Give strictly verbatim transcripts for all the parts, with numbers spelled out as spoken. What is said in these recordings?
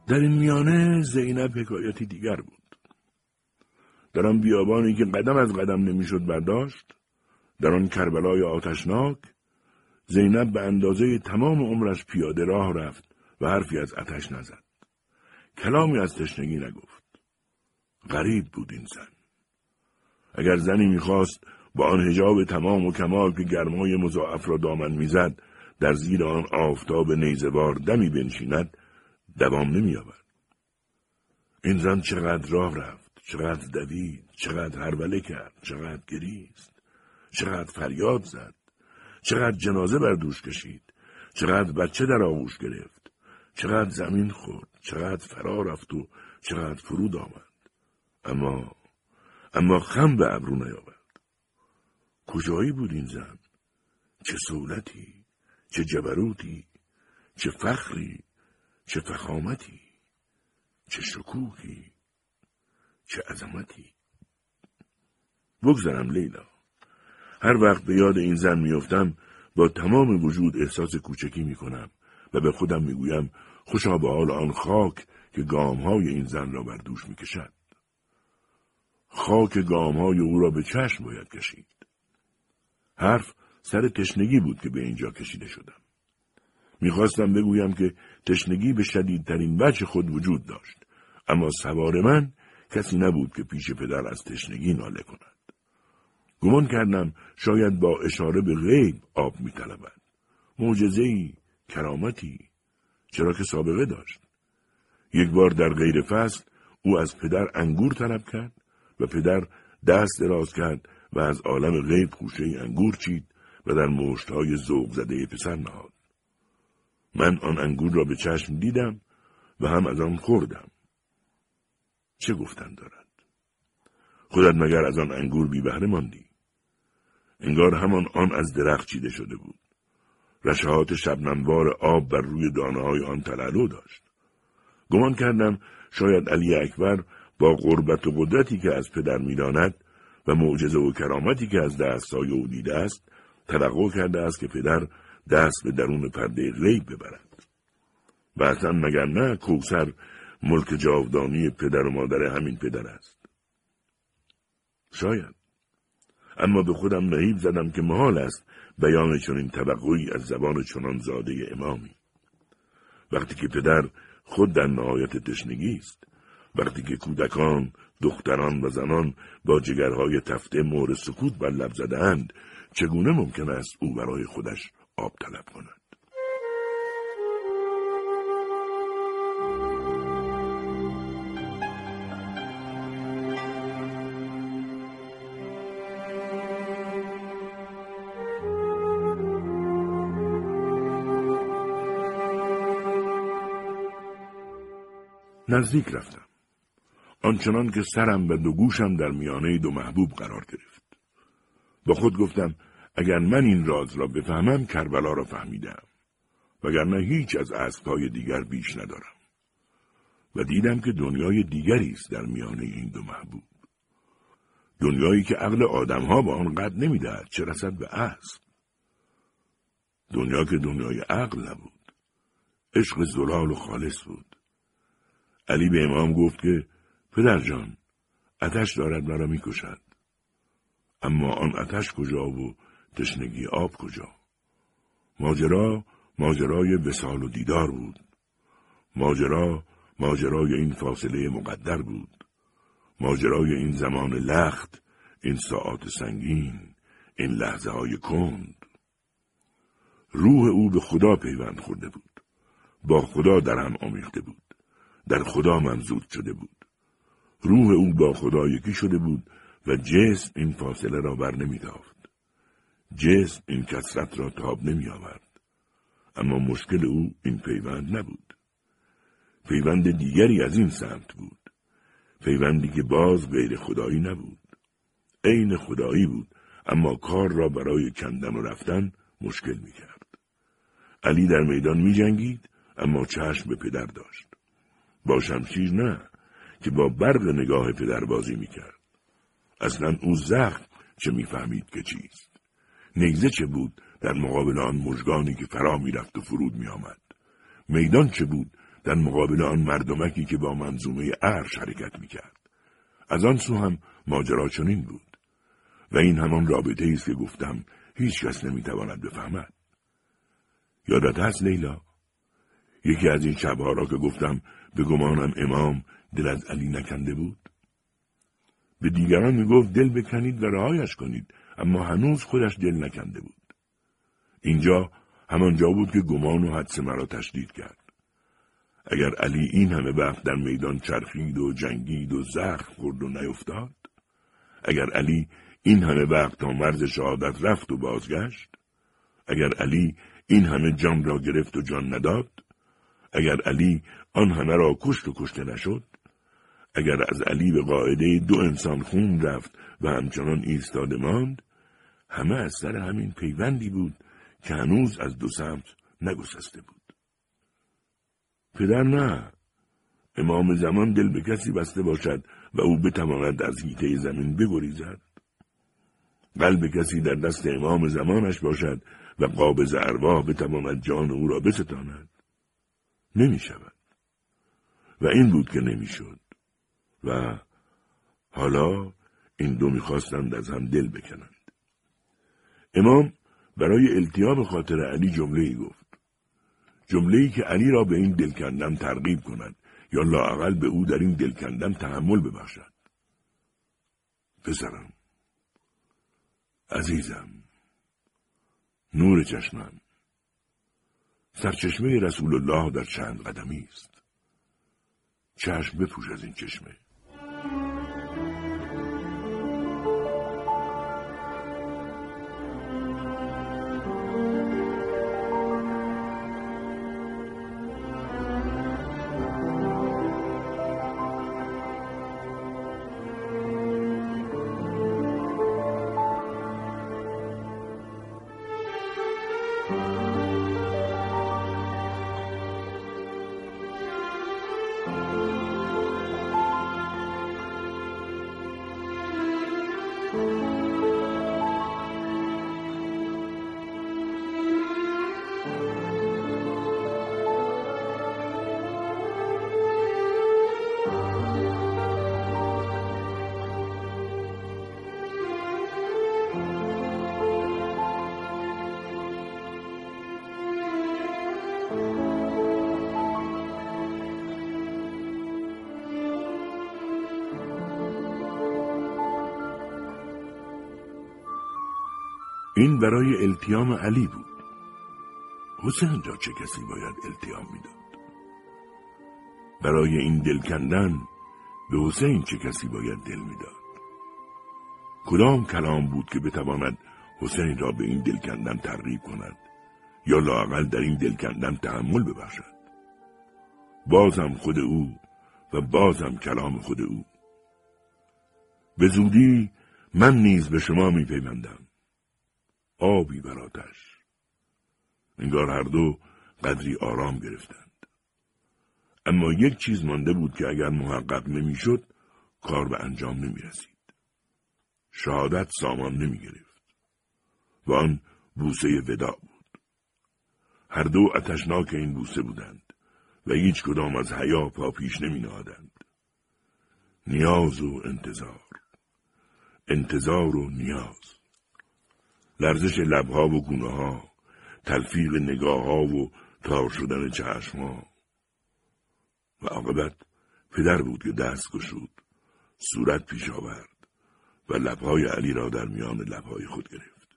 در این میانه زینب حکایتی دیگر بود. در آن بیابانی که قدم از قدم نمیشد برداشت، در آن کربلای آتشناک، زینب به اندازه تمام عمرش پیاده راه رفت و حرفی از آتش نزد. کلامی از تشنگی نگفت. غریب بود این زن. اگر زنی میخواست با آن حجاب تمام و کمال که گرمای مضاعف را دامن میزد در زیر آن آفتاب نیزه‌وار دمی بنشیند، دوام نمی‌آورد. این زن چقدر راه رفت، چقدر دوید، چقدر هروله کرد، چقدر گریست، چقدر فریاد زد، چقدر جنازه بر دوش کشید، چقدر بچه در آغوش گرفت، چقدر زمین خورد، چقدر فرا رفت و چقدر فرود آمد. اما اما خم به ابرو نیاورد. کجایی بود این زن؟ چه سولتی، چه جبروتی، چه فخری، چه فخامتی، چه شکوهی، چه عظمتی. بگذارم لیلا. هر وقت به یاد این زن میافتم با تمام وجود احساس کوچکی میکنم و به خودم میگویم خوشا به حال آن خاک که گامهای این زن را بر دوش میکشد. خاک گامهای او را به چشم باید کشید. حرف سر تشنگی بود که به اینجا کشیده شدم. میخواستم بگویم که تشنگی به شدیدترین وجه خود وجود داشت، اما سوار من کسی نبود که پیش پدر از تشنگی ناله کند. گمان کردم شاید با اشاره به غیب آب میطلبد. معجزه‌ای، کرامتی، چرا که سابقه داشت. یک بار در غیر فصل او از پدر انگور طلب کرد و پدر دست دراز کرد و از عالم غیب خوشه انگور چید و در مشت‌های ذوق زده پسر نهاد. من آن انگور را به چشم دیدم و هم از آن خوردم. چه گفتن دارد؟ خودت مگر از آن انگور بی بهره ماندی؟ انگار همان آن از درخت چیده شده بود. رشحات شبنموار آب بر روی دانه‌های آن تلالو داشت. گمان کردم شاید علی اکبر با قربت و قدرتی که از پدر می‌داند و معجزه و کرامتی که از دستای او دیده است، توقع کرده است که پدر دست به درون پرده غیب ببرد. و اصلا مگر نه کوثر ملک جاودانی پدر و مادر همین پدر است. شاید. اما به خودم نهیب زدم که محال است بیان چنین توقعی از زبان چنان زاده امامی. وقتی که پدر خود در نهایت تشنگی است، وقتی که کودکان، دختران و زنان با جگرهای تفته مهر سکوت بر لب زده‌اند، چگونه ممکن است او برای خودش آب طلب کند؟ نزدیک رفتم. آنچنان که سرم و دو گوشم در میانه دو محبوب قرار گرفت. با خود گفتم اگر من این راز را بفهمم کربلا را فهمیدم، وگرنه هیچ از اسب‌های دیگر بیش ندارم. و دیدم که دنیای دیگری است در میانه این دو محبوب. دنیایی که عقل آدم‌ها با آن قد نمی‌دهد، چه رسد به اسب. دنیا که دنیای عقل نبود. عشق زلال و خالص بود. علی به امام گفت که پدر جان، آتش دارد مرا می‌کشد. اما آن آتش کجا و تشنگی آب کجا؟ ماجرا ماجرای وصال و دیدار بود. ماجرا ماجرای این فاصله مقدر بود. ماجرای این زمان لخت، این ساعات سنگین، این لحظه های کند. روح او به خدا پیوند خورده بود. با خدا در هم آمیخته بود. در خدا ممزود شده بود. روح او با خدا یکی شده بود و جسم این فاصله را بر نمی داشت. جسم این کثرت را تاب نمی آورد. اما مشکل او این پیوند نبود. پیوند دیگری از این سمت بود. پیوندی که باز غیر خدایی نبود. عین خدایی بود، اما کار را برای کندن و رفتن مشکل می کرد. علی در میدان می جنگید، اما چشم به پدر داشت. با شمشیر نه، که با برق نگاه پدر بازی می کرد. اصلا او زخم چه می فهمید که چیست. نیزه چه بود در مقابل آن مژگانی که فرا می رفت و فرود می آمد. میدان چه بود در مقابل آن مردمکی که با منظومه عرش حرکت میکرد. از آن سو هم ماجرا چنین بود و این همان رابطه است که گفتم هیچ کس نمیتواند بفهمد. یادت هست لیلا؟ یکی از این شبها را که گفتم به گمانم امام دل از علی نکنده بود؟ به دیگران میگفت دل بکنید و رهایش کنید، اما هنوز خودش دل نکنده بود. اینجا همان جا بود که گمان و حدس مرا تشدید کرد. اگر علی این همه وقت در میدان چرخید و جنگید و زخم خورد و نیفتاد، اگر علی این همه وقت تا مرز شهادت رفت و بازگشت، اگر علی این همه جان را گرفت و جان نداد، اگر علی آن همه را کشت و کشته نشد، اگر از علی به قاعده دو انسان خون رفت و همچنان ایستاده ماند، همه از سر همین پیوندی بود که هنوز از دو سمت نگسسته بود. پدر نه، امام زمان دل به کسی بسته باشد و او بتواند از حیطه زمین بگریزد. قلب کسی در دست امام زمانش باشد و قابض ارواح بتواند جان او را بستاند. نمی شود. و این بود که نمی شد. و حالا این دو می خواستند از هم دل بکنند. امام برای التیام خاطر علی جمله ای گفت. جمله ای که علی را به این دل کندن ترغیب کند یا لااقل به او در این دل کندن تحمل ببخشد. پسرم، عزیزم، نور چشمم، سرچشمه رسول الله در چند قدمی است. چشم بپوش از این چشمه. این برای التیام علی بود. حسین را چه کسی باید التیام میداد؟ برای این دل کندن به حسین چه کسی باید دل میداد؟ کدام کلام بود که بتواند حسین را به این دل کندن ترغیب کند یا لااقل در این دل کندن تحمل ببخشد؟ بازم خود او و بازم کلام خود او. به زودی من نیز به شما میپیوندم. آبی بر آتش. انگار هر دو قدری آرام گرفتند. اما یک چیز مانده بود که اگر محقق نمیشد کار به انجام نمی رسید. شهادت سامان نمی گرفت. و آن بوسه وداع بود. هر دو آتشناک این بوسه بودند و هیچ کدام از حیا پا پیش نمی نهادند. نیاز و انتظار. انتظار و نیاز. لرزش لبها و گونه ها، تلفیق نگاه ها و تار شدن چشم ها. و عاقبت پدر بود که دست گشود، صورت پیش آورد و لبهای علی را در میان لبهای خود گرفت.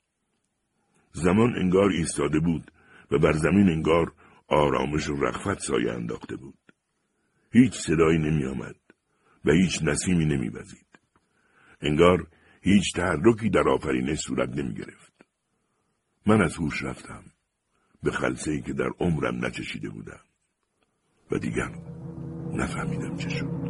زمان انگار ایستاده بود و بر زمین انگار آرامش و رغبت سایه انداخته بود. هیچ صدایی نمی آمد و هیچ نسیمی نمی وزید. انگار هیچ تحرکی در آفرینش صورت نمی گرفت. من از هوش رفتم به خلسه‌ای که در عمرم نچشیده بودم و دیگر نفهمیدم چه شد.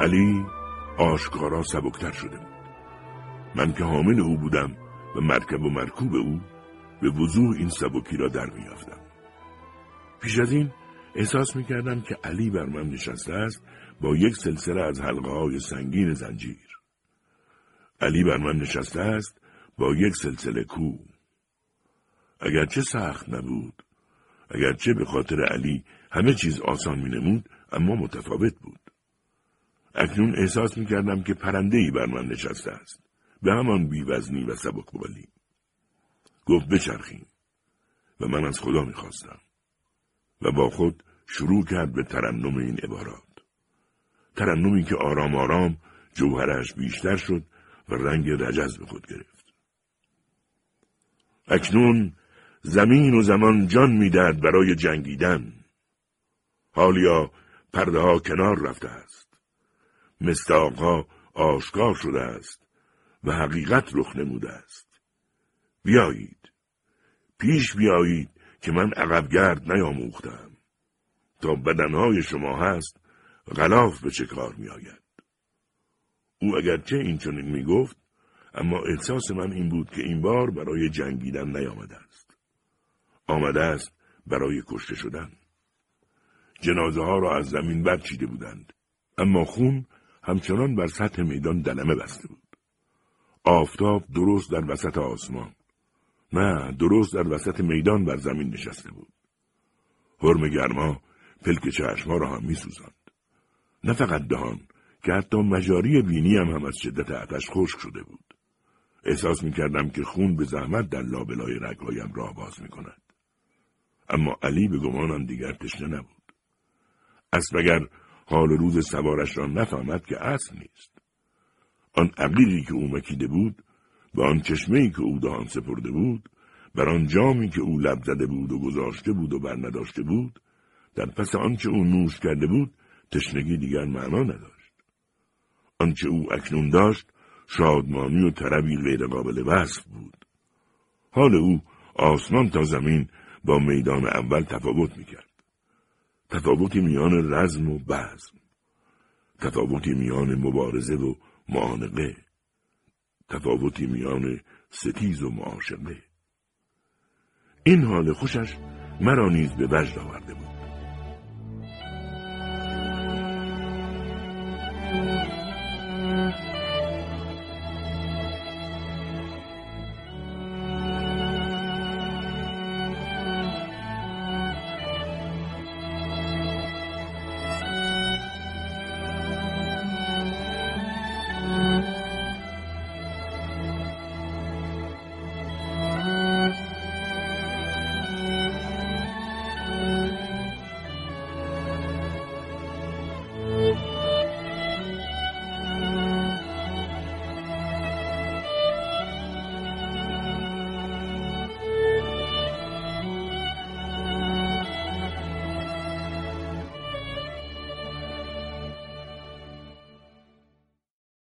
علی آشکارا سبکتر شده بود. من که حامل او بودم و مرکب و مرکوب او، به وضوح این سبکی را در می‌یافتم. پیش از این احساس می‌کردم که علی بر من نشسته است با یک سلسله از حلقه‌های سنگین زنجیر. علی بر من نشسته است با یک سلسله کوه. اگرچه سخت نبود، اگرچه به خاطر علی همه چیز آسان می‌نمود، اما متفاوت بود. اکنون احساس می‌کردم که پرنده‌ای بر من نشسته است، به همان بی‌وزنی و سبکبالی. گفت بچرخیم و من از خدا می‌خواستم و با خود شروع کرد به ترنم این عبارات. ترنمی که آرام آرام جوهرش بیشتر شد و رنگ رجز به خود گرفت. اکنون زمین و زمان جان می‌دهد برای جنگیدن. حالیا پرده ها کنار رفته است. مصداق‌ها آشکار شده است و حقیقت رخ نموده است. بیایید، پیش بیایید که من عقبگرد نیاموختم. تا بدنهای شما هست غلاف به چه کار می آید. او اگرچه این چنین می گفت، اما احساس من این بود که این بار برای جنگیدن نیامده است. آمده است برای کشته شدن. جنازه ها را از زمین برچیده بودند، اما خون همچنان بر سطح میدان دلمه بسته بود. آفتاب درست در وسط آسمان، نه درست در وسط میدان بر زمین نشسته بود. حرم گرما پلک چشم‌ها را هم می‌سوزاند. نه فقط دهان، که حتی مجاری بینی هم, هم از شدت آتش خشک شده بود. احساس می‌کردم که خون به زحمت در لابلای رگ‌هایم راه باز می‌کند. اما علی به گمانم دیگر تشنه نبود. اسب اگر حال روز سوارش را نفهمد که اسب نیست. آن عقیقی که او مکیده بود، و آن چشمه‌ای که او دهان سپرده بود، بر آن جامی که او لب زده بود و گذاشته بود و بر نداشته بود، در پس آنچه او نوش کرده بود، تشنگی دیگر معنا نداشت. آنچه او اکنون داشت، شادمانی و طربی غیر قابل وصف بود. حال او آسمان تا زمین با میدان اول تفاوت میکرد. تفاوتی میان رزم و بزم، تفاوتی میان مبارزه و معانقه، تفاوتی میان ستیز و معاشقه. این حال خوشش مرا نیز به وجد آورده بود.